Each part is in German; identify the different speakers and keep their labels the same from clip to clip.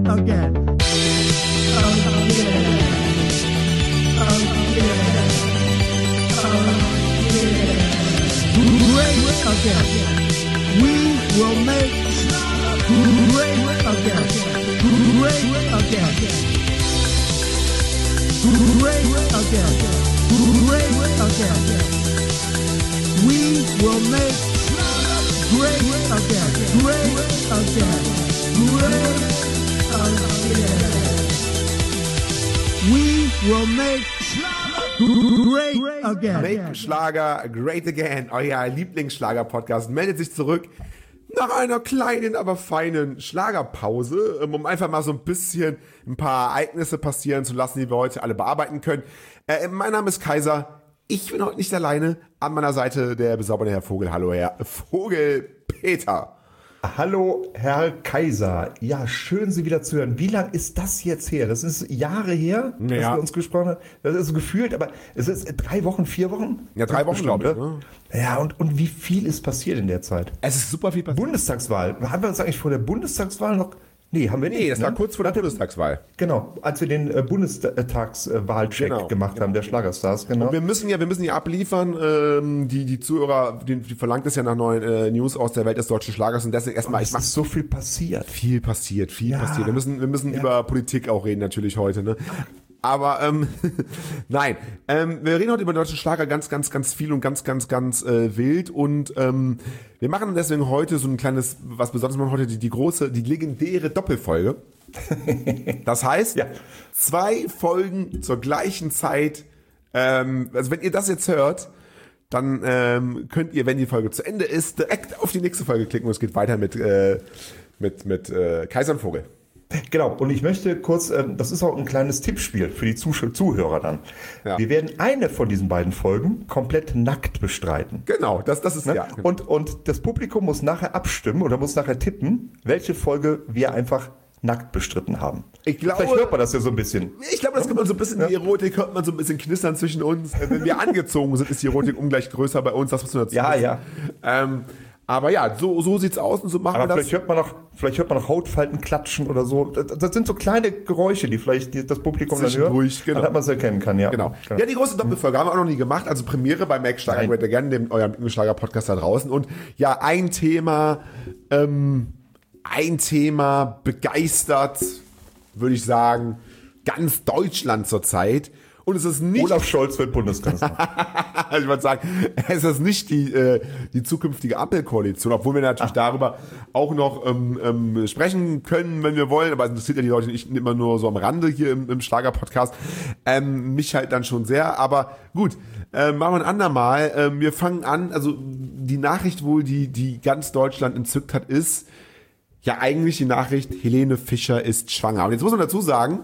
Speaker 1: again. Great again. We will make great again. Great again. Great again. Great again. We will make great again. Great again. Great again. We will make great again.
Speaker 2: Make Schlager great again. Euer Lieblingsschlager-Podcast meldet sich zurück nach einer kleinen, aber feinen Schlagerpause, um einfach mal so ein bisschen ein paar Ereignisse passieren zu lassen, die wir heute alle bearbeiten können. Mein Name ist Kaiser. Ich bin heute nicht alleine. An meiner Seite der bezaubernde Herr Vogel. Hallo, Herr Vogel Peter.
Speaker 3: Hallo, Herr Kaiser. Ja, schön, Sie wieder zu hören. Wie lang ist das jetzt her? Das ist Jahre her, dass wir uns gesprochen haben. Das ist so gefühlt, aber es ist 3 Wochen, 4 Wochen?
Speaker 2: Ja, 3 Wochen, glaube ich. Ne?
Speaker 3: Ja, und wie viel ist passiert in der Zeit?
Speaker 2: Es ist super viel passiert.
Speaker 3: Bundestagswahl. Haben wir uns eigentlich vor der Bundestagswahl noch... Nee, haben wir nicht.
Speaker 2: Nee, das war kurz vor der Bundestagswahl.
Speaker 3: Genau, als wir den Bundestagswahlcheck gemacht haben, der Schlagerstars, genau.
Speaker 2: Und wir müssen ja abliefern, die Zuhörer, die verlangt es ja nach neuen News aus der Welt des deutschen Schlagers und deswegen erstmal...
Speaker 3: Es ist so viel passiert.
Speaker 2: Viel passiert. Wir müssen über Politik auch reden natürlich heute, ne? Aber nein, wir reden heute über den deutschen Schlager ganz viel und ganz wild und wir machen deswegen heute so ein kleines, was Besonderes machen heute, die legendäre Doppelfolge. Das heißt, 2 Folgen zur gleichen Zeit, also wenn ihr das jetzt hört, dann könnt ihr, wenn die Folge zu Ende ist, direkt auf die nächste Folge klicken und es geht weiter mit Kaiser und Vogel.
Speaker 3: Genau, und ich möchte kurz, das ist auch ein kleines Tippspiel für die Zuhörer dann. Ja. Wir werden eine von diesen beiden Folgen komplett nackt bestreiten.
Speaker 2: Genau, das ist ja.
Speaker 3: Und das Publikum muss nachher abstimmen oder muss nachher tippen, welche Folge wir einfach nackt bestritten haben.
Speaker 2: Vielleicht hört man das ja so ein bisschen. Ich glaube, das kann man so ein bisschen, die Erotik hört man so ein bisschen knistern zwischen uns. Wenn wir angezogen sind, ist die Erotik ungleich größer bei uns, das muss man dazu
Speaker 3: wissen.
Speaker 2: Ja. Aber ja, so sieht's aus und so machen wir das.
Speaker 3: Vielleicht hört man noch Hautfalten klatschen oder so. Das sind so kleine Geräusche, die vielleicht das Publikum dann hört,
Speaker 2: genau.
Speaker 3: Damit man es erkennen kann, ja.
Speaker 2: Genau. Ja, die große Doppelfolge haben wir auch noch nie gemacht. Also Premiere bei Make Schlager Great Again, eurem Schlager-Podcast da draußen. Und ja, ein Thema begeistert, würde ich sagen, ganz Deutschland zurzeit. Und es ist nicht...
Speaker 3: Olaf Scholz wird Bundeskanzler.
Speaker 2: Ich würde sagen, es ist nicht die zukünftige Ampelkoalition, obwohl wir natürlich darüber auch noch sprechen können, wenn wir wollen, aber es interessiert ja die Leute nicht immer nur so am Rande hier im Schlager-Podcast. Mich halt dann schon sehr, aber gut, machen wir ein andermal. Wir fangen an, also die Nachricht wohl, die ganz Deutschland entzückt hat, ist ja eigentlich die Nachricht, Helene Fischer ist schwanger. Und jetzt muss man dazu sagen,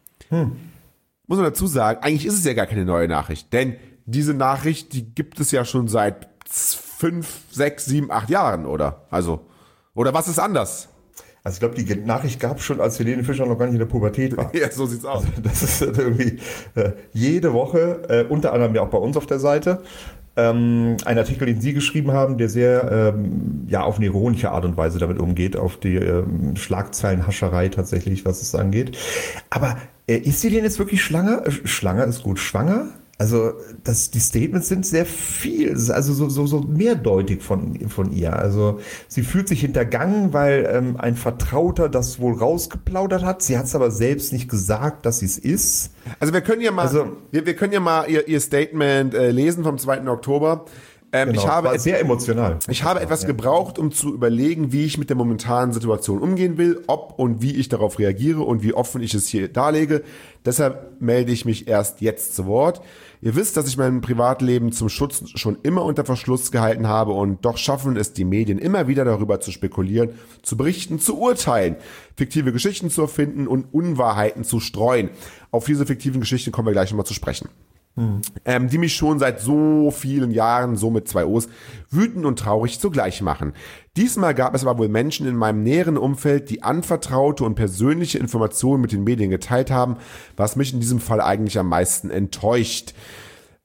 Speaker 2: eigentlich ist es ja gar keine neue Nachricht, denn diese Nachricht, die gibt es ja schon seit 5, 6, 7, 8 Jahren, oder? Also, oder was ist anders?
Speaker 3: Also ich glaube, die Nachricht gab es schon, als Helene Fischer noch gar nicht in der Pubertät war.
Speaker 2: Ja, so sieht's aus.
Speaker 3: Also das ist irgendwie jede Woche, unter anderem ja auch bei uns auf der Seite, ein Artikel, den Sie geschrieben haben, der sehr auf eine ironische Art und Weise damit umgeht, auf die Schlagzeilenhascherei tatsächlich, was es angeht. Aber ist sie denn jetzt wirklich schwanger? Schwanger ist gut. Schwanger? Also die Statements sind sehr viel, also so mehrdeutig von ihr. Also sie fühlt sich hintergangen, weil ein Vertrauter das wohl rausgeplaudert hat. Sie hat es aber selbst nicht gesagt, dass sie es ist.
Speaker 2: Also wir können ja mal, ihr Statement lesen vom 2. Oktober.
Speaker 3: Genau, war sehr emotional.
Speaker 2: Ich habe etwas gebraucht, um zu überlegen, wie ich mit der momentanen Situation umgehen will, ob und wie ich darauf reagiere und wie offen ich es hier darlege. Deshalb melde ich mich erst jetzt zu Wort. Ihr wisst, dass ich mein Privatleben zum Schutz schon immer unter Verschluss gehalten habe und doch schaffen es die Medien immer wieder darüber zu spekulieren, zu berichten, zu urteilen, fiktive Geschichten zu erfinden und Unwahrheiten zu streuen. Auf diese fiktiven Geschichten kommen wir gleich nochmal zu sprechen. Die mich schon seit so vielen Jahren, so mit 2 O's, wütend und traurig zugleich machen. Diesmal gab es aber wohl Menschen in meinem näheren Umfeld, die anvertraute und persönliche Informationen mit den Medien geteilt haben, was mich in diesem Fall eigentlich am meisten enttäuscht.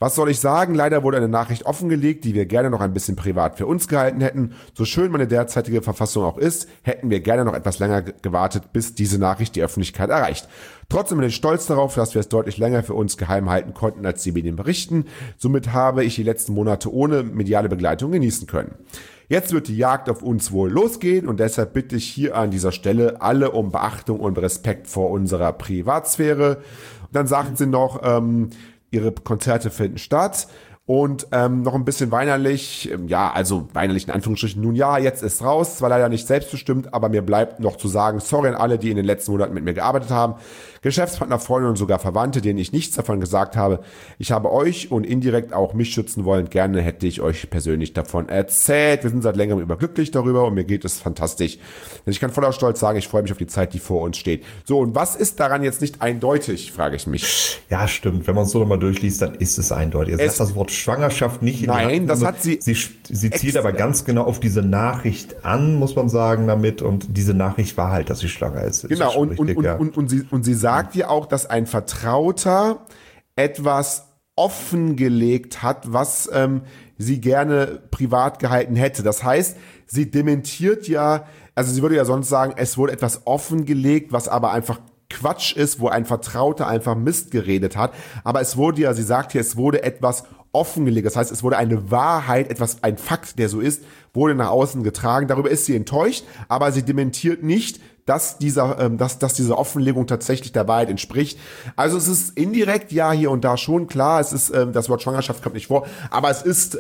Speaker 2: Was soll ich sagen? Leider wurde eine Nachricht offengelegt, die wir gerne noch ein bisschen privat für uns gehalten hätten. So schön meine derzeitige Verfassung auch ist, hätten wir gerne noch etwas länger gewartet, bis diese Nachricht die Öffentlichkeit erreicht. Trotzdem bin ich stolz darauf, dass wir es deutlich länger für uns geheim halten konnten, als die Medien berichten. Somit habe ich die letzten Monate ohne mediale Begleitung genießen können. Jetzt wird die Jagd auf uns wohl losgehen und deshalb bitte ich hier an dieser Stelle alle um Beachtung und Respekt vor unserer Privatsphäre. Und dann sagten sie noch, ihre Konzerte finden statt und noch ein bisschen weinerlich, also weinerlich in Anführungsstrichen, nun ja, jetzt ist raus, zwar leider nicht selbstbestimmt, aber mir bleibt noch zu sagen, sorry an alle, die in den letzten Monaten mit mir gearbeitet haben, Geschäftspartner, Freunde und sogar Verwandte, denen ich nichts davon gesagt habe. Ich habe euch und indirekt auch mich schützen wollen. Gerne hätte ich euch persönlich davon erzählt. Wir sind seit längerem überglücklich darüber und mir geht es fantastisch. Ich kann voller Stolz sagen, ich freue mich auf die Zeit, die vor uns steht. So, und was ist daran jetzt nicht eindeutig, frage ich mich.
Speaker 3: Ja, stimmt. Wenn man es so nochmal durchliest, dann ist es eindeutig. Es sagt das Wort Schwangerschaft nicht.
Speaker 2: Nein, das hat sie.
Speaker 3: Sie zielt aber ganz genau auf diese Nachricht an, muss man sagen, damit. Und diese Nachricht war halt, dass sie schwanger ist.
Speaker 2: Genau, und sie sagt ja auch, dass ein Vertrauter etwas offengelegt hat, was sie gerne privat gehalten hätte. Das heißt, sie dementiert ja, also sie würde ja sonst sagen, es wurde etwas offengelegt, was aber einfach Quatsch ist, wo ein Vertrauter einfach Mist geredet hat. Aber es wurde ja, sie sagt ja, es wurde etwas offengelegt. Das heißt, es wurde eine Wahrheit, ein Fakt, der so ist, wurde nach außen getragen. Darüber ist sie enttäuscht, aber sie dementiert nicht, dass diese Offenlegung tatsächlich der Wahrheit entspricht. Also es ist indirekt ja hier und da schon klar, es ist das Wort Schwangerschaft kommt nicht vor, aber es ist so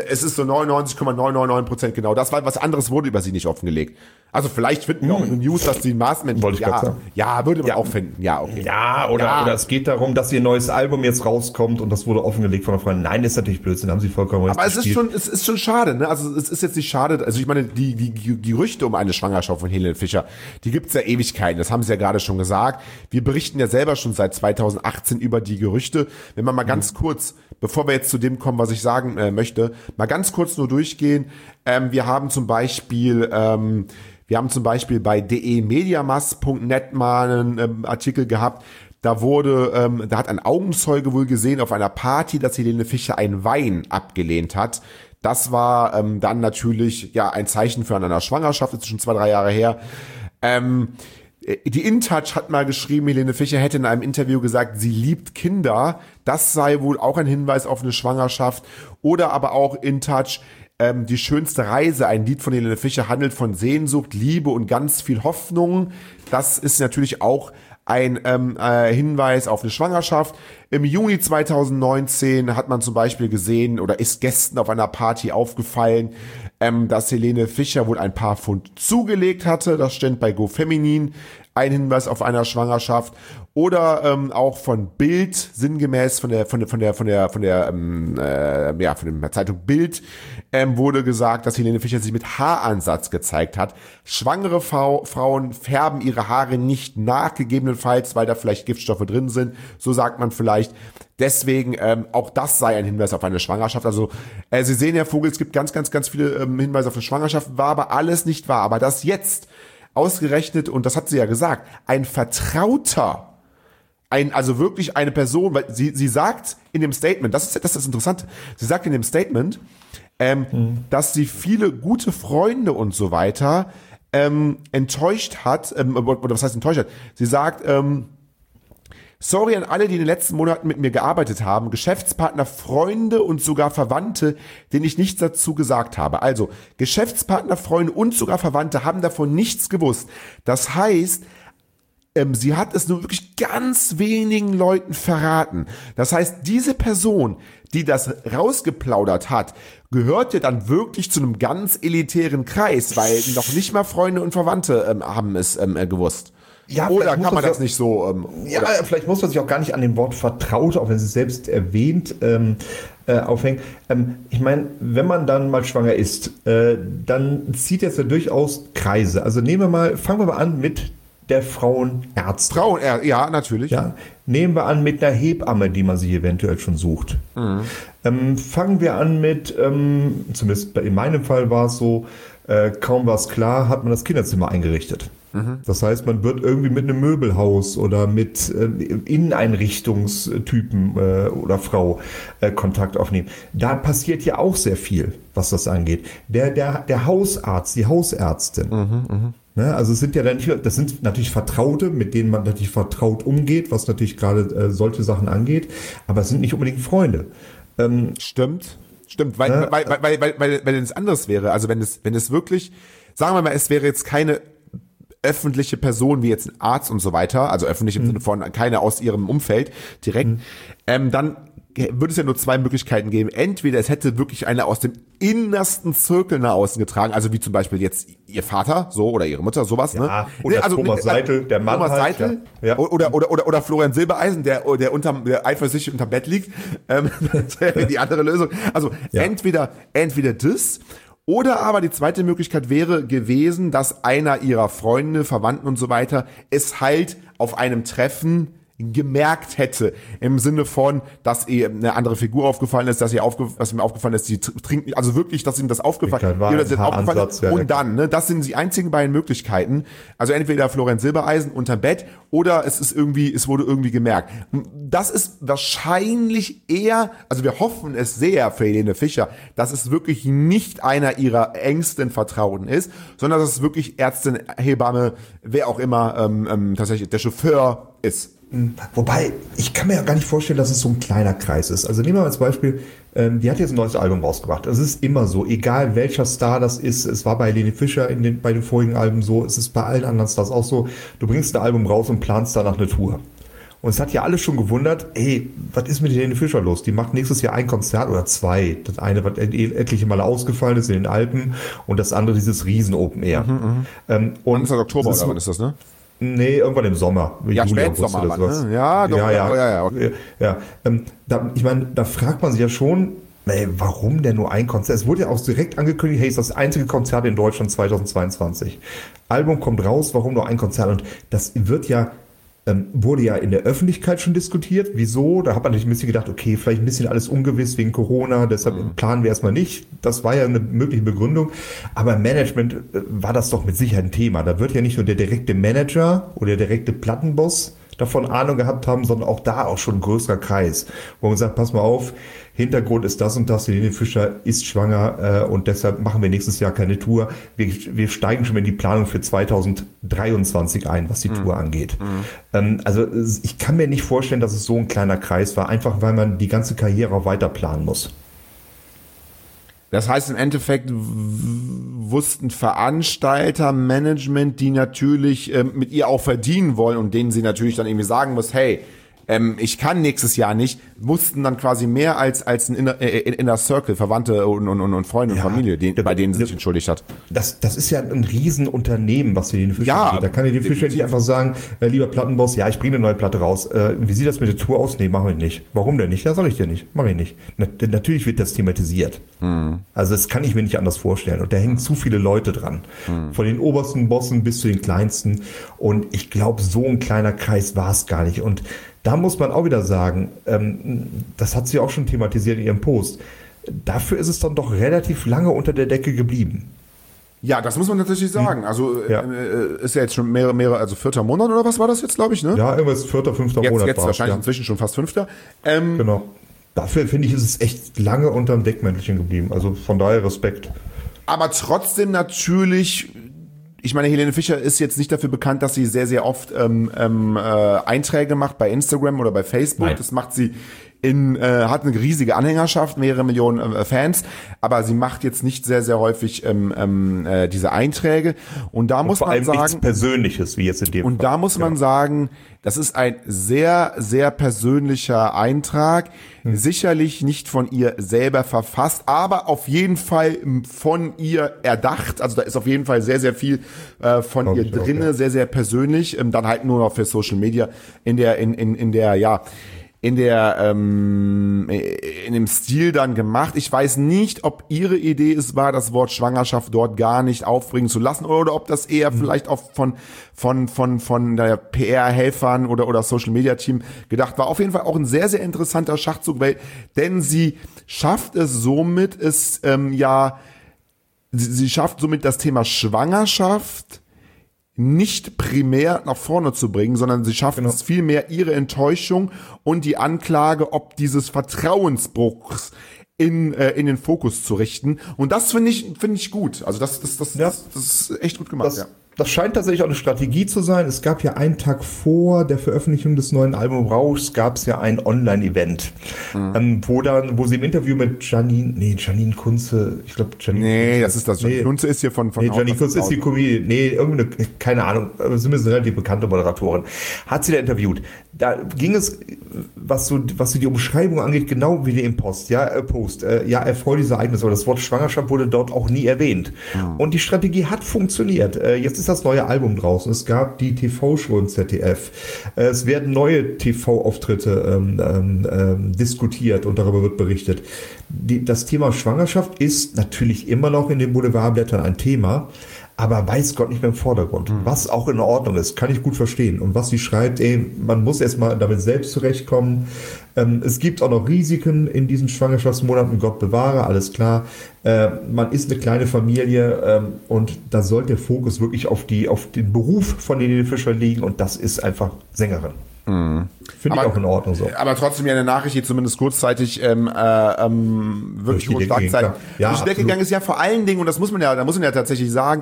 Speaker 2: 99,999% genau das, weil was anderes wurde über sie nicht offengelegt. Also vielleicht finden wir auch in den News, dass sie ein Maßmensch würde man auch finden. Ja, okay.
Speaker 3: Ja, oder es geht darum, dass ihr neues Album jetzt rauskommt und das wurde offengelegt von einer Freundin. Nein, das ist natürlich Blödsinn, haben sie vollkommen recht.
Speaker 2: Aber es ist schon schade, ne? Also es ist jetzt nicht schade, also ich meine, die Gerüchte um eine Schwangerschaft von Helene Fischer, die gibt's ja Ewigkeiten, das haben sie ja gerade schon gesagt. Wir berichten ja selber schon seit 2018 über die Gerüchte. Wenn man mal ganz kurz, bevor wir jetzt zu dem kommen, was ich sagen möchte, mal ganz kurz nur durchgehen. Wir haben zum Beispiel bei demediamas.net mal einen Artikel gehabt. Da hat ein Augenzeuge wohl gesehen auf einer Party, dass Helene Fischer einen Wein abgelehnt hat. Das war dann natürlich ja ein Zeichen für eine Schwangerschaft, das ist schon 2-3 Jahre her. Die InTouch hat mal geschrieben, Helene Fischer hätte in einem Interview gesagt, sie liebt Kinder. Das sei wohl auch ein Hinweis auf eine Schwangerschaft. Oder aber auch InTouch, die schönste Reise, ein Lied von Helene Fischer, handelt von Sehnsucht, Liebe und ganz viel Hoffnung. Das ist natürlich auch ein Hinweis auf eine Schwangerschaft. Im Juni 2019 hat man zum Beispiel gesehen oder ist Gästen auf einer Party aufgefallen, dass Helene Fischer wohl ein paar Pfund zugelegt hatte. Das stand bei GoFeminin. Ein Hinweis auf einer Schwangerschaft. Oder auch von Bild, sinngemäß von der Zeitung Bild, wurde gesagt, dass Helene Fischer sich mit Haaransatz gezeigt hat. Schwangere Frauen färben ihre Haare nicht nach, gegebenenfalls, weil da vielleicht Giftstoffe drin sind. So sagt man vielleicht. Deswegen, auch das sei ein Hinweis auf eine Schwangerschaft. Also, Sie sehen, Herr Vogel, es gibt ganz, ganz, ganz viele Hinweise auf eine Schwangerschaft, war aber alles nicht wahr. Aber das jetzt ausgerechnet, und das hat sie ja gesagt, ein Vertrauter, also wirklich eine Person, weil sie sagt in dem Statement, das ist das Interessante, sie sagt in dem Statement, dass sie viele gute Freunde und so weiter enttäuscht hat, oder was heißt enttäuscht hat? Sie sagt, sorry an alle, die in den letzten Monaten mit mir gearbeitet haben, Geschäftspartner, Freunde und sogar Verwandte, denen ich nichts dazu gesagt habe. Also Geschäftspartner, Freunde und sogar Verwandte haben davon nichts gewusst. Das heißt, sie hat es nur wirklich ganz wenigen Leuten verraten. Das heißt, diese Person, die das rausgeplaudert hat, gehört ja dann wirklich zu einem ganz elitären Kreis, weil noch nicht mal Freunde und Verwandte haben es gewusst.
Speaker 3: Ja,
Speaker 2: oder kann man das nicht so?
Speaker 3: Vielleicht muss man sich auch gar nicht an dem Wort vertraut, auch wenn sie es selbst erwähnt, aufhängen. Ich meine, wenn man dann mal schwanger ist, dann zieht es ja durchaus Kreise. Also fangen wir mal an mit der Frauenärztin.
Speaker 2: Ja, natürlich.
Speaker 3: Ja. Nehmen wir an mit einer Hebamme, die man sich eventuell schon sucht. Fangen wir an mit, zumindest in meinem Fall war es so, kaum war es klar, hat man das Kinderzimmer eingerichtet. Das heißt, man wird irgendwie mit einem Möbelhaus oder mit Inneneinrichtungstypen oder Frau Kontakt aufnehmen. Da passiert ja auch sehr viel, was das angeht. Der Hausarzt, die Hausärztin. Ne, also es sind ja dann nicht, das sind natürlich Vertraute, mit denen man natürlich vertraut umgeht, was natürlich gerade solche Sachen angeht, aber es sind nicht unbedingt Freunde.
Speaker 2: Stimmt, weil es anders wäre. Also wenn es wirklich, sagen wir mal, es wäre jetzt keine öffentliche Person wie jetzt ein Arzt und so weiter, also öffentlich im Sinne von keine aus ihrem Umfeld direkt, dann würde es ja nur zwei Möglichkeiten geben. Entweder es hätte wirklich einer aus dem innersten Zirkel nach außen getragen, also wie zum Beispiel jetzt ihr Vater, so, oder ihre Mutter, sowas,
Speaker 3: Ja,
Speaker 2: ne?
Speaker 3: oder Thomas Seitel, der Mann
Speaker 2: Thomas
Speaker 3: halt,
Speaker 2: Seitel,
Speaker 3: ja.
Speaker 2: oder Florian Silbereisen, der eifersüchtig unterm Bett liegt. Das wäre die andere Lösung. Also entweder das, oder aber die zweite Möglichkeit wäre gewesen, dass einer ihrer Freunde, Verwandten und so weiter es halt auf einem Treffen gemerkt hätte, im Sinne von, dass ihr eine andere Figur aufgefallen ist, dass ihm aufgefallen ist, sie trinkt, also wirklich, dass ihm das aufgefallen ist. Und dann, ne, das sind die einzigen beiden Möglichkeiten. Also entweder Florian Silbereisen unterm Bett oder es wurde irgendwie gemerkt. Das ist wahrscheinlich eher, also wir hoffen es sehr für Helene Fischer, dass es wirklich nicht einer ihrer engsten Vertrauten ist, sondern dass es wirklich Ärztin, Hebamme, wer auch immer, tatsächlich der Chauffeur ist.
Speaker 3: Wobei, ich kann mir ja gar nicht vorstellen, dass es so ein kleiner Kreis ist. Also nehmen wir mal als Beispiel, die hat jetzt ein neues Album rausgebracht. Es ist immer so, egal welcher Star das ist. Es war bei Helene Fischer bei den vorigen Alben so, es ist bei allen anderen Stars auch so. Du bringst ein Album raus und planst danach eine Tour. Und es hat ja alle schon gewundert, ey, was ist mit Helene Fischer los? Die macht nächstes Jahr ein Konzert oder zwei. Das eine, was etliche Male ausgefallen ist in den Alpen und das andere dieses Riesen-Open Air.
Speaker 2: Und es ist Oktober oder wann ist das, ne?
Speaker 3: Nee, irgendwann im Sommer.
Speaker 2: Ja, Spätsommer, ne? Ja, doch. Ja, okay.
Speaker 3: Ja, ich meine, da fragt man sich ja schon, ey, warum denn nur ein Konzert? Es wurde ja auch direkt angekündigt, hey, ist das einzige Konzert in Deutschland 2022. Album kommt raus, warum nur ein Konzert? Und das wurde ja in der Öffentlichkeit schon diskutiert. Wieso? Da hat man natürlich ein bisschen gedacht, okay, vielleicht ein bisschen alles ungewiss wegen Corona, deshalb planen wir erstmal nicht. Das war ja eine mögliche Begründung. Aber im Management war das doch mit Sicherheit ein Thema. Da wird ja nicht nur der direkte Manager oder der direkte Plattenboss davon Ahnung gehabt haben, sondern auch da auch schon ein größerer Kreis, wo man sagt, pass mal auf, Hintergrund ist das und das, Helene Fischer ist schwanger und deshalb machen wir nächstes Jahr keine Tour. Wir steigen schon in die Planung für 2023 ein, was die Tour angeht. Also ich kann mir nicht vorstellen, dass es so ein kleiner Kreis war, einfach weil man die ganze Karriere auch weiter planen muss.
Speaker 2: Das heißt, im Endeffekt wussten Veranstalter, Management, die natürlich mit ihr auch verdienen wollen und denen sie natürlich dann irgendwie sagen muss, hey, ich kann nächstes Jahr nicht, mussten dann quasi mehr als ein Inner Circle, Verwandte und Freunde und Familie, bei denen sie sich entschuldigt hat.
Speaker 3: Das ist ja ein Riesenunternehmen, was Helene Fischer angeht. Da kann Helene Fischer nicht einfach sagen, lieber Plattenboss, ja, ich bringe eine neue Platte raus. Wie sieht das mit der Tour aus? Nee, machen wir nicht. Warum denn nicht? Ja, soll ich dir nicht. Mache ich nicht. Natürlich wird das thematisiert. Also das kann ich mir nicht anders vorstellen. Und da hängen zu viele Leute dran. Von den obersten Bossen bis zu den kleinsten. Und ich glaube, so ein kleiner Kreis war es gar nicht. Und da muss man auch wieder sagen, das hat sie auch schon thematisiert in ihrem Post, dafür ist es dann doch relativ lange unter der Decke geblieben.
Speaker 2: Ja, das muss man tatsächlich sagen. Also ist ja jetzt schon mehrere, also 4. Monat oder was war das jetzt, glaube ich, ne?
Speaker 3: Ja, irgendwas 4., 5. Monat.
Speaker 2: Jetzt wahrscheinlich inzwischen schon fast 5.
Speaker 3: Genau. Dafür finde ich, ist es echt lange unterm Deckmäntelchen geblieben. Also von daher Respekt.
Speaker 2: Aber trotzdem natürlich, ich meine, Helene Fischer ist jetzt nicht dafür bekannt, dass sie sehr, sehr oft Einträge macht bei Instagram oder bei Facebook. Nein. Das macht sie hat eine riesige Anhängerschaft, mehrere Millionen Fans, aber sie macht jetzt nicht sehr, sehr häufig diese Einträge. Und da muss man sagen, nichts
Speaker 3: Persönliches, wie jetzt in dem Fall.
Speaker 2: Und da muss man sagen, das ist ein sehr, sehr persönlicher Eintrag, sicherlich nicht von ihr selber verfasst, aber auf jeden Fall von ihr erdacht. Also da ist auf jeden Fall sehr, sehr viel von ihr drinne, sehr, sehr persönlich. Dann halt nur noch für Social Media in dem Stil dann gemacht. Ich weiß nicht, ob ihre Idee es war, das Wort Schwangerschaft dort gar nicht aufbringen zu lassen oder ob das eher vielleicht auch von der PR-Helfern oder Social Media Team gedacht war. Auf jeden Fall auch ein sehr, sehr interessanter Schachzug, denn sie schafft es somit, sie schafft somit das Thema Schwangerschaft nicht primär nach vorne zu bringen, sondern sie schaffen es vielmehr, ihre Enttäuschung und die Anklage ob dieses Vertrauensbruchs in den Fokus zu richten. Und das finde ich gut. Also das ist echt gut gemacht.
Speaker 3: Das scheint tatsächlich auch eine Strategie zu sein. Es gab ja einen Tag vor der Veröffentlichung des neuen Albums Rausch, gab es ja ein Online-Event, wo sie im Interview mit Janine Kunze, ich glaube Janine
Speaker 2: das ist das. Janine Kunze ist hier von
Speaker 3: Janine Kunze ist die Comedian, keine Ahnung, zumindest eine relativ bekannte Moderatorin, hat sie da interviewt. Da ging es, was so die Umschreibung angeht, genau wie die im Post, erfreuliches Ereignis, aber das Wort Schwangerschaft wurde dort auch nie erwähnt. Und die Strategie hat funktioniert. Jetzt ist das neue Album draußen. Es gab die TV-Show im ZDF. Es werden neue TV-Auftritte diskutiert und darüber wird berichtet. Das Thema Schwangerschaft ist natürlich immer noch in den Boulevardblättern ein Thema, aber weiß Gott nicht mehr im Vordergrund. Was auch in Ordnung ist, kann ich gut verstehen. Und was sie schreibt, man muss erstmal damit selbst zurechtkommen. Es gibt auch noch Risiken in diesen Schwangerschaftsmonaten, Gott bewahre, alles klar. Man ist eine kleine Familie und da sollte der Fokus wirklich auf den Beruf von Helene Fischer liegen und das ist einfach Sängerin. Finde ich auch in Ordnung so.
Speaker 2: Aber trotzdem ja eine Nachricht, die zumindest kurzzeitig wirklich hohe Schlagzeilen weggegangen ist. Ja, vor allen Dingen, und da muss man ja tatsächlich sagen,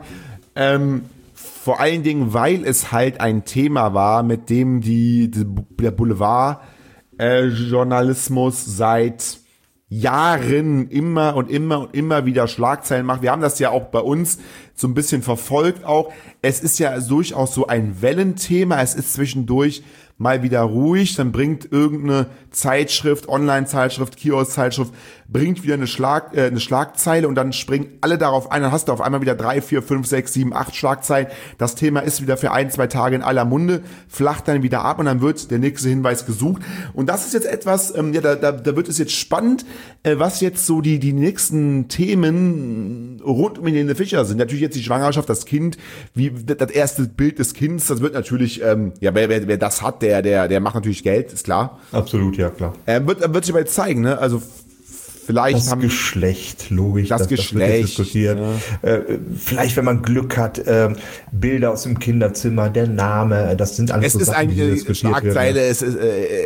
Speaker 2: vor allen Dingen, weil es halt ein Thema war, mit dem der Boulevard Journalismus seit Jahren immer wieder Schlagzeilen macht. Wir haben das ja auch bei uns so ein bisschen verfolgt auch. Es ist ja durchaus so ein Wellenthema. Es ist zwischendurch mal wieder ruhig, dann bringt irgendeine Zeitschrift, Online-Zeitschrift, Kiosk-Zeitschrift, bringt wieder eine Schlagzeile und dann springen alle darauf ein, dann hast du auf einmal wieder 3, 4, 5, 6, 7, 8 Schlagzeilen. Das Thema ist wieder für 1, 2 Tage in aller Munde, flacht dann wieder ab und dann wird der nächste Hinweis gesucht. Und das ist jetzt etwas, da wird es jetzt spannend, was jetzt so die nächsten Themen rund um Helene Fischer sind. Natürlich jetzt die Schwangerschaft, das Kind, wie das erste Bild des Kindes, das wird natürlich, wer das hat, der macht natürlich Geld, ist klar.
Speaker 3: Absolut, ja, klar.
Speaker 2: Wird sich aber jetzt zeigen, ne? Also vielleicht
Speaker 3: das Geschlecht, logisch.
Speaker 2: Das Geschlecht.
Speaker 3: Das diskutiert. Ja. Vielleicht, wenn man Glück hat, Bilder aus dem Kinderzimmer, der Name, das sind alles so Sachen, die diskutiert
Speaker 2: Schlagzeile,
Speaker 3: werden.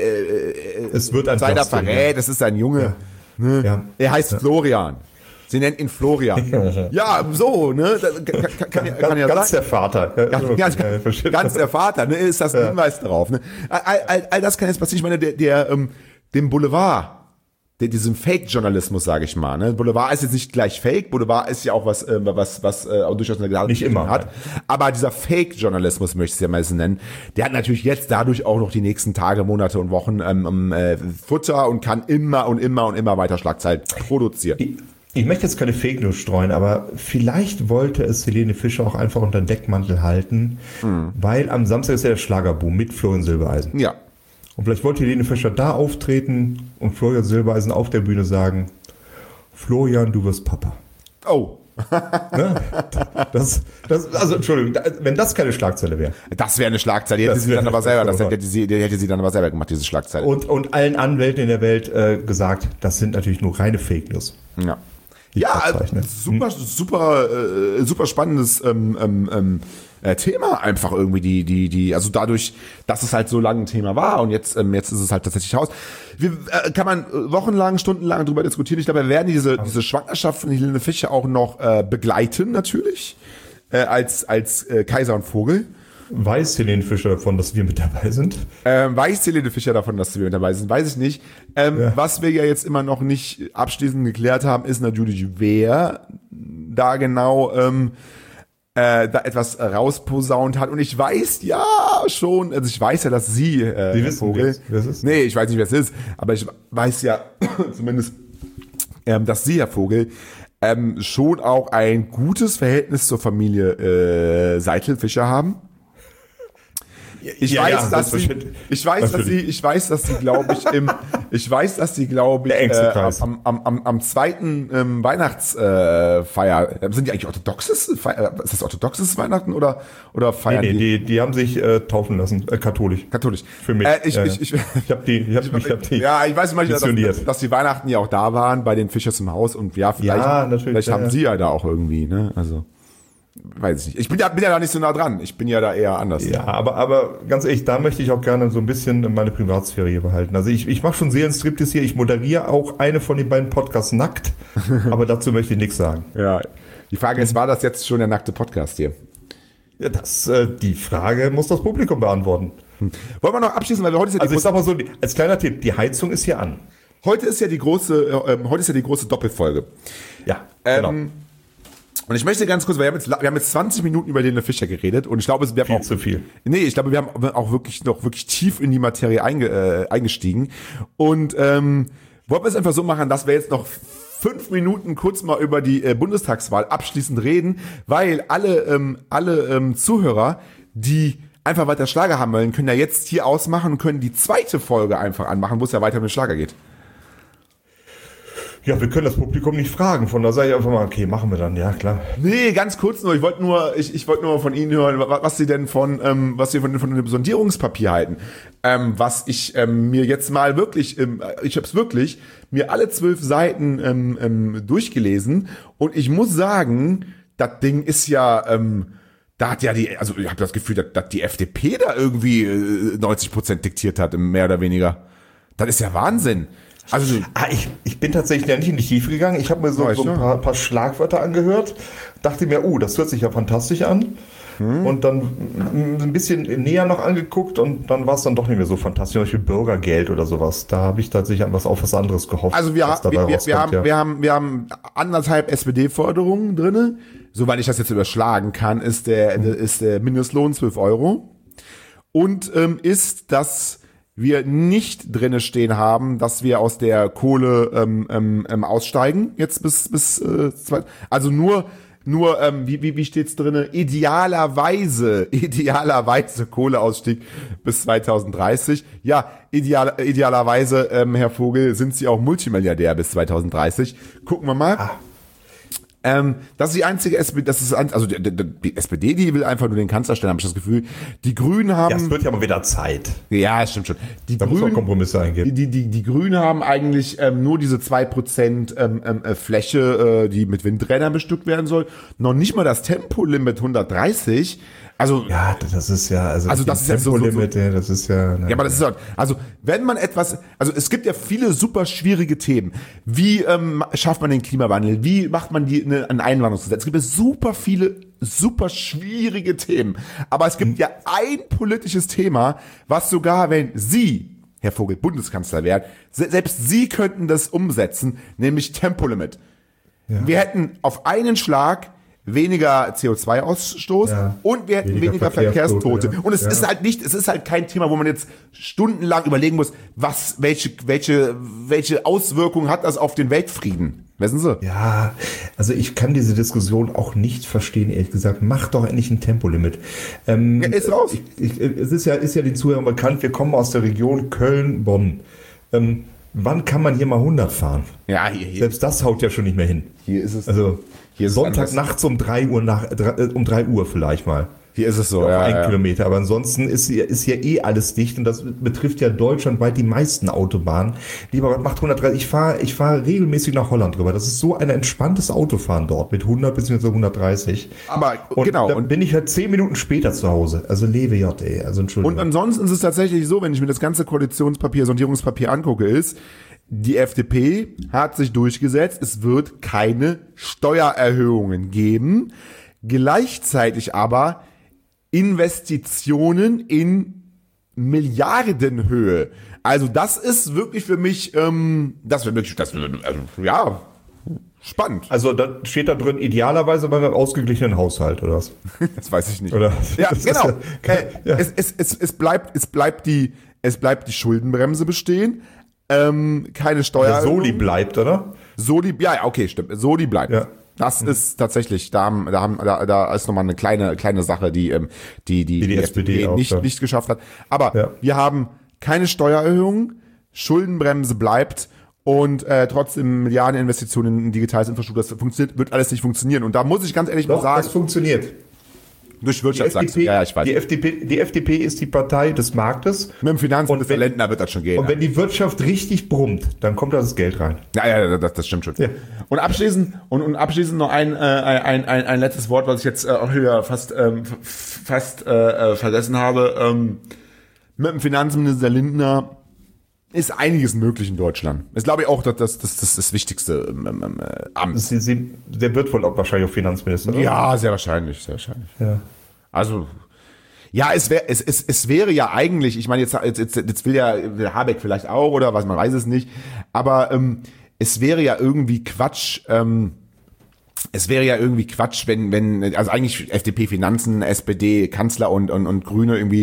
Speaker 3: Es wird ein
Speaker 2: Seiner verrät, es ist ein Junge. Ja. Ne? Ja. Er heißt Florian. Sie nennt ihn Florian. Ja, so, ne? Kann ja
Speaker 3: ganz
Speaker 2: sein.
Speaker 3: Der Vater.
Speaker 2: Ganz der Vater, ne? Ist das ein Hinweis darauf, ne? All das kann jetzt passieren. Ich meine, dem Boulevard, diesem Fake-Journalismus, sage ich mal, ne? Boulevard ist jetzt nicht gleich Fake. Boulevard ist ja auch was auch durchaus eine
Speaker 3: nicht immer
Speaker 2: hat. Aber dieser Fake-Journalismus, möchte ich es ja mal so nennen, der hat natürlich jetzt dadurch auch noch die nächsten Tage, Monate und Wochen Futter und kann immer weiter Schlagzeilen produzieren.
Speaker 3: Ich möchte jetzt keine Fake News streuen, aber vielleicht wollte es Helene Fischer auch einfach unter den Deckmantel halten, weil am Samstag ist ja der Schlagerboom mit Florian Silbereisen.
Speaker 2: Ja.
Speaker 3: Und vielleicht wollte Helene Fischer da auftreten und Florian Silbereisen auf der Bühne sagen, Florian, du wirst Papa.
Speaker 2: Oh.
Speaker 3: Ne? Also Entschuldigung, wenn das keine Schlagzeile wäre.
Speaker 2: Das wäre eine Schlagzeile, die hätte sie dann aber selber gemacht, diese Schlagzeile.
Speaker 3: Und allen Anwälten in der Welt gesagt, das sind natürlich nur reine Fake News.
Speaker 2: Ja. Super spannendes Thema einfach irgendwie also dadurch, dass es halt so lange ein Thema war und jetzt ist es halt tatsächlich raus. Kann man wochenlang, stundenlang drüber diskutieren. Ich glaube, wir werden diese Schwangerschaft von Helene Fischer auch noch begleiten natürlich als Kaiser und Vogel.
Speaker 3: Weiß Helene Fischer davon, dass wir mit dabei sind?
Speaker 2: Weiß Helene Fischer davon, dass wir mit dabei sind? Weiß ich nicht. Was wir ja jetzt immer noch nicht abschließend geklärt haben, ist natürlich, wer da genau da etwas rausposaunt hat. Und ich weiß ja schon, also ich weiß ja, dass Sie
Speaker 3: wissen,
Speaker 2: Vogel,
Speaker 3: wer es ist?
Speaker 2: Nee, ich weiß nicht, wer es ist, aber ich weiß ja zumindest, dass Sie, Herr Vogel, schon auch ein gutes Verhältnis zur Familie Seidel-Fischer haben. Ich weiß, dass sie, glaube ich, am zweiten Weihnachtsfeier, sind die eigentlich orthodoxes? Ist das orthodoxes Weihnachten oder feiern
Speaker 3: die? Die haben sich taufen lassen, katholisch.
Speaker 2: Katholisch.
Speaker 3: Für mich.
Speaker 2: Ich
Speaker 3: hab die.
Speaker 2: Ja, ich weiß immer, dass die Weihnachten ja auch da waren bei den Fischers im Haus und ja, vielleicht haben sie ja da auch irgendwie, ne, also. weiß ich nicht. Ich bin ja da nicht so nah dran. Ich bin ja da eher anders.
Speaker 3: Ja, aber ganz ehrlich, da möchte ich auch gerne so ein bisschen meine Privatsphäre hier behalten. Also ich mache schon Seelenstriptease hier. Ich moderiere auch eine von den beiden Podcasts nackt. Aber dazu möchte ich nichts sagen.
Speaker 2: Ja. Die Frage ist, war das jetzt schon der nackte Podcast hier?
Speaker 3: Ja, die Frage muss das Publikum beantworten.
Speaker 2: Wollen wir noch abschließen, weil wir heute ist ja
Speaker 3: Also ich sag mal so, als kleiner Tipp, die Heizung ist hier an.
Speaker 2: heute ist ja die große Doppelfolge.
Speaker 3: Ja, genau.
Speaker 2: Und ich möchte ganz kurz, weil wir haben jetzt 20 Minuten über Helene Fischer geredet und ich glaube, wir haben
Speaker 3: Viel
Speaker 2: auch
Speaker 3: zu viel.
Speaker 2: Nee, ich glaube, wir haben auch wirklich tief in die Materie eingestiegen und wollen wir es einfach so machen, dass wir jetzt noch 5 Minuten kurz mal über die Bundestagswahl abschließend reden, weil alle Zuhörer, die einfach weiter Schlager haben wollen, können ja jetzt hier ausmachen und können die zweite Folge einfach anmachen, wo es ja weiter mit Schlager geht.
Speaker 3: Ja, wir können das Publikum nicht fragen. Von da sage ich einfach mal, okay, machen wir dann. Ja, klar.
Speaker 2: Nee, ganz kurz nur. Ich wollte nur von Ihnen hören, was Sie denn von dem Sondierungspapier halten. Was ich mir jetzt mal wirklich, ich habe es wirklich mir alle 12 Seiten durchgelesen und ich muss sagen, das Ding ist ja, da hat ja also ich habe das Gefühl, dass die FDP da irgendwie 90% diktiert hat, mehr oder weniger. Das ist ja Wahnsinn. Also
Speaker 3: ich bin tatsächlich nicht in die Tiefe gegangen. Ich habe mir so ein paar Schlagwörter angehört, dachte mir, das hört sich ja fantastisch an. Und dann ein bisschen näher noch angeguckt und dann war es dann doch nicht mehr so fantastisch. Zum Beispiel Bürgergeld oder sowas. Da habe ich tatsächlich an was anderes gehofft.
Speaker 2: Also wir haben 1,5 SPD-Forderungen drinne. Soweit ich das jetzt überschlagen kann, ist der Mindestlohn 12 Euro. Und ist, dass wir nicht drinne stehen haben, dass wir aus der Kohle aussteigen, jetzt bis also nur wie steht's drinne? Idealerweise Kohleausstieg bis 2030. Ja, idealerweise, Herr Vogel, sind Sie auch Multimilliardär bis 2030. Gucken wir mal. Das ist die einzige SPD, also die SPD, die will einfach nur den Kanzler stellen, habe ich das Gefühl. Die Grünen haben...
Speaker 3: Ja, es wird ja mal wieder Zeit.
Speaker 2: Ja, es stimmt schon.
Speaker 3: Da muss man Kompromisse eingehen.
Speaker 2: Die Grünen haben eigentlich nur diese 2% Fläche, die mit Windrädern bestückt werden soll. Noch nicht mal das Tempolimit 130. Also
Speaker 3: ja, das ist ja
Speaker 2: also das ist
Speaker 3: Tempolimit, das ist ja.
Speaker 2: Ja, aber das ist also wenn man also es gibt ja viele super schwierige Themen. Wie schafft man den Klimawandel? Wie macht man ein Einwanderungsgesetz? Es gibt ja super viele super schwierige Themen, aber es gibt ja ein politisches Thema, was sogar wenn Sie, Herr Vogel, Bundeskanzler wären, selbst Sie könnten das umsetzen, nämlich Tempolimit. Ja. Wir hätten auf einen Schlag weniger CO2-Ausstoß und wir hätten weniger Verkehrstote. Ja. Und es ist halt kein Thema, wo man jetzt stundenlang überlegen muss, welche Auswirkungen hat das auf den Weltfrieden? Wissen Sie?
Speaker 3: Ja, also ich kann diese Diskussion auch nicht verstehen, ehrlich gesagt. Mach doch endlich ein Tempolimit.
Speaker 2: Ist raus.
Speaker 3: Es ist ja den Zuhörern bekannt, wir kommen aus der Region Köln-Bonn. Wann kann man hier mal 100 fahren?
Speaker 2: Ja, hier.
Speaker 3: Selbst das haut ja schon nicht mehr hin.
Speaker 2: Hier ist es.
Speaker 3: Also Sonntagnachts um 3 Uhr vielleicht mal.
Speaker 2: Hier ist es so,
Speaker 3: ja. 1 Kilometer. Aber ansonsten ist hier alles dicht und das betrifft ja deutschlandweit die meisten Autobahnen. Lieber Gott, macht 130. Ich fahre regelmäßig nach Holland drüber. Das ist so ein entspanntes Autofahren dort mit 100 bzw. 130.
Speaker 2: Aber
Speaker 3: und
Speaker 2: genau.
Speaker 3: Dann bin ich halt 10 Minuten später zu Hause. Also lebe J, ey. Also Entschuldigung.
Speaker 2: Und ansonsten ist es tatsächlich so, wenn ich mir das ganze Sondierungspapier angucke, ist, die FDP hat sich durchgesetzt, es wird keine Steuererhöhungen geben, gleichzeitig aber Investitionen in Milliardenhöhe. Also das ist wirklich für mich, spannend.
Speaker 3: Also da steht da drin, idealerweise bei einem ausgeglichenen Haushalt, oder was?
Speaker 2: Das weiß ich nicht.
Speaker 3: Oder?
Speaker 2: Ja, genau. Es bleibt die Schuldenbremse bestehen. Keine Steuererhöhung.
Speaker 3: Soli bleibt, oder?
Speaker 2: Ja, okay, stimmt. Soli bleibt. Ja. Das ist tatsächlich, da ist nochmal eine kleine Sache, die SPD nicht geschafft hat. Aber wir haben keine Steuererhöhung, Schuldenbremse bleibt und trotzdem Milliardeninvestitionen in digitales Infrastruktur, das wird alles nicht funktionieren. Und da muss ich ganz ehrlich mal sagen.
Speaker 3: Das funktioniert.
Speaker 2: Durch Wirtschaft sagst du. Ja, ich weiß.
Speaker 3: Die FDP ist die Partei des Marktes.
Speaker 2: Mit dem Finanzminister Lindner wird das schon gehen.
Speaker 3: Und wenn die Wirtschaft richtig brummt, dann kommt das Geld rein.
Speaker 2: Ja, das stimmt schon.
Speaker 3: Ja.
Speaker 2: Und abschließend noch ein letztes Wort, was ich jetzt auch wieder fast vergessen habe. Mit dem Finanzminister Lindner ist einiges möglich in Deutschland. Ist, glaube ich, auch das Wichtigste Amt.
Speaker 3: Der wird wohl auch wahrscheinlich auch Finanzminister, oder?
Speaker 2: Ja, sehr wahrscheinlich.
Speaker 3: Ja.
Speaker 2: Also, ja, es wäre ja eigentlich, ich meine, jetzt will ja Habeck vielleicht auch oder was, man weiß es nicht, aber es wäre ja irgendwie Quatsch, wenn also eigentlich FDP Finanzen, SPD Kanzler und Grüne irgendwie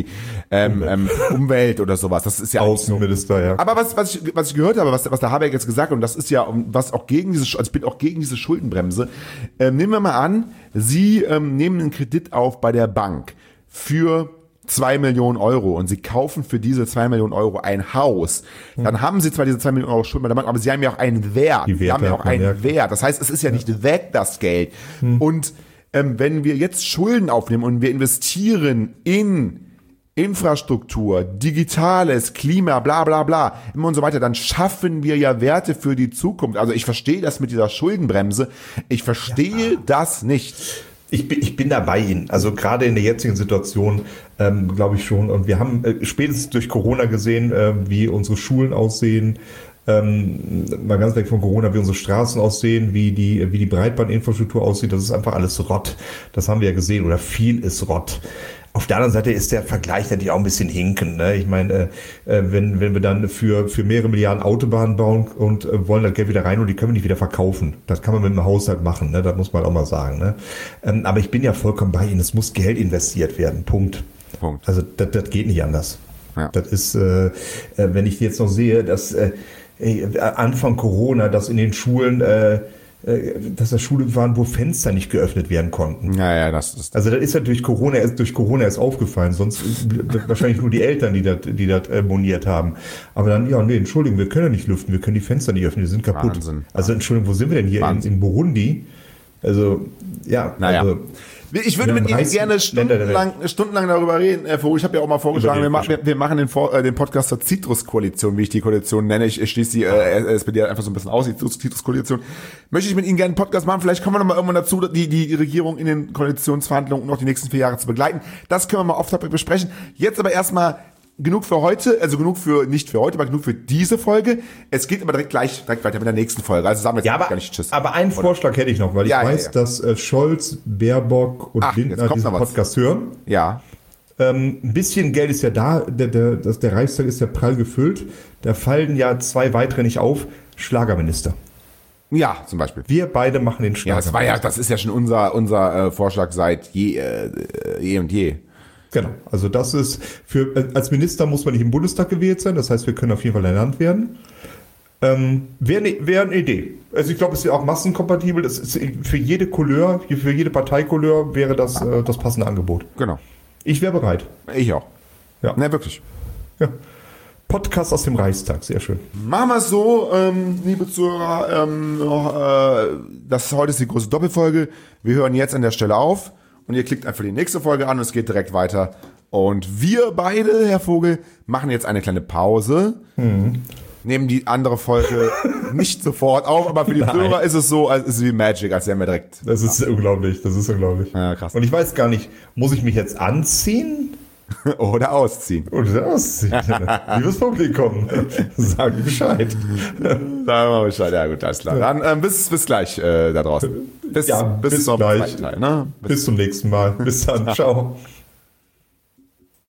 Speaker 2: Umwelt oder sowas. Das ist ja
Speaker 3: Außenminister, ja.
Speaker 2: Aber was ich gehört habe, was der Habeck jetzt gesagt hat, und das ist ja was auch gegen diese, also ich bin auch gegen diese Schuldenbremse. Nehmen wir mal an, Sie nehmen einen Kredit auf bei der Bank für 2 Millionen Euro und Sie kaufen für diese 2 Millionen Euro ein Haus, dann haben Sie zwar diese 2 Millionen Euro Schulden bei der Bank, aber Sie haben ja auch einen Wert. Sie haben ja auch einen Wert. Das heißt, es ist ja nicht weg, das Geld. Und wenn wir jetzt Schulden aufnehmen und wir investieren in Infrastruktur, Digitales, Klima, bla bla bla, immer und so weiter, dann schaffen wir ja Werte für die Zukunft. Also ich verstehe das mit dieser Schuldenbremse. Ich verstehe das nicht.
Speaker 3: Ich bin da bei Ihnen. Also gerade in der jetzigen Situation glaube ich schon. Und wir haben spätestens durch Corona gesehen, wie unsere Schulen aussehen. Mal ganz weg von Corona, wie unsere Straßen aussehen, wie die Breitbandinfrastruktur aussieht. Das ist einfach alles Rott. Das haben wir ja gesehen. Oder viel ist Rott. Auf der anderen Seite ist der Vergleich natürlich auch ein bisschen hinken. Ne? Ich meine, wenn wir dann für mehrere Milliarden Autobahnen bauen und wollen das Geld wieder rein und die können wir nicht wieder verkaufen. Das kann man mit dem Haushalt machen, ne? Das muss man auch mal sagen. Ne? Aber ich bin ja vollkommen bei Ihnen. Es muss Geld investiert werden. Punkt. Also das geht nicht anders. Ja. Das ist, wenn ich jetzt noch sehe, dass Anfang Corona, dass in den Schulen dass das Schulen waren, wo Fenster nicht geöffnet werden konnten.
Speaker 2: Ja, das ist.
Speaker 3: Also das ist ja durch Corona erst aufgefallen, sonst wahrscheinlich nur die Eltern, die das moniert haben. Aber dann, Entschuldigung, wir können ja nicht lüften, wir können die Fenster nicht öffnen, die sind kaputt. Wahnsinn. Also Entschuldigung, wo sind wir denn hier in Burundi? Also, ja,
Speaker 2: naja. Also ich würde mit Ihnen gerne stundenlang darüber reden. Ich habe ja auch mal vorgeschlagen, wir machen den Podcast zur Citrus-Koalition, wie ich die Koalition nenne. Ich schließe die SPD einfach so ein bisschen aus, die Citrus-Koalition. Möchte ich mit Ihnen gerne einen Podcast machen. Vielleicht kommen wir noch mal irgendwann dazu, die Regierung in den Koalitionsverhandlungen noch die nächsten 4 Jahre zu begleiten. Das können wir mal off-topic besprechen. Jetzt aber erstmal genug für heute, also nicht für heute, aber genug für diese Folge. Es geht aber direkt weiter mit der nächsten Folge. Also sagen wir jetzt gar nicht Tschüss.
Speaker 3: Aber einen Vorschlag hätte ich noch, weil ich weiß, dass Scholz, Baerbock und Lindner diesen Podcast hören.
Speaker 2: Ja.
Speaker 3: Ein bisschen Geld ist ja da, der Reichstag ist ja prall gefüllt. Da fallen ja 2 weitere nicht auf. Schlagerminister.
Speaker 2: Ja, zum Beispiel.
Speaker 3: Wir beide machen den Schlagerminister.
Speaker 2: Ja, das ist ja schon unser Vorschlag seit je und je.
Speaker 3: Genau, also das ist als Minister muss man nicht im Bundestag gewählt sein, das heißt, wir können auf jeden Fall ernannt werden. Wäre eine Idee. Also ich glaube, es ist ja auch massenkompatibel, das ist für jede Couleur, für jede Parteicouleur wäre das das passende Angebot.
Speaker 2: Genau.
Speaker 3: Ich wäre bereit.
Speaker 2: Ich auch.
Speaker 3: Ja.
Speaker 2: Ne, wirklich.
Speaker 3: Ja. Podcast aus dem Reichstag, sehr schön.
Speaker 2: Machen wir es so, liebe Zuhörer, heute ist die große Doppelfolge. Wir hören jetzt an der Stelle auf. Und ihr klickt einfach die nächste Folge an und es geht direkt weiter. Und wir beide, Herr Vogel, machen jetzt eine kleine Pause. Nehmen die andere Folge nicht sofort auf, aber für die Zuhörer ist es so, als ist es wie Magic, als wären wir direkt.
Speaker 3: Das ist unglaublich,
Speaker 2: Ja, krass.
Speaker 3: Und ich weiß gar nicht, muss ich mich jetzt anziehen?
Speaker 2: Oder ausziehen.
Speaker 3: Liebes Publikum, sag Bescheid.
Speaker 2: Sagen wir mal Bescheid, ja gut, alles klar. Dann bis gleich da draußen. Bis zum
Speaker 3: gleich.
Speaker 2: zweiten Teil. Ne?
Speaker 3: Bis zum nächsten Mal. Bis dann, ciao.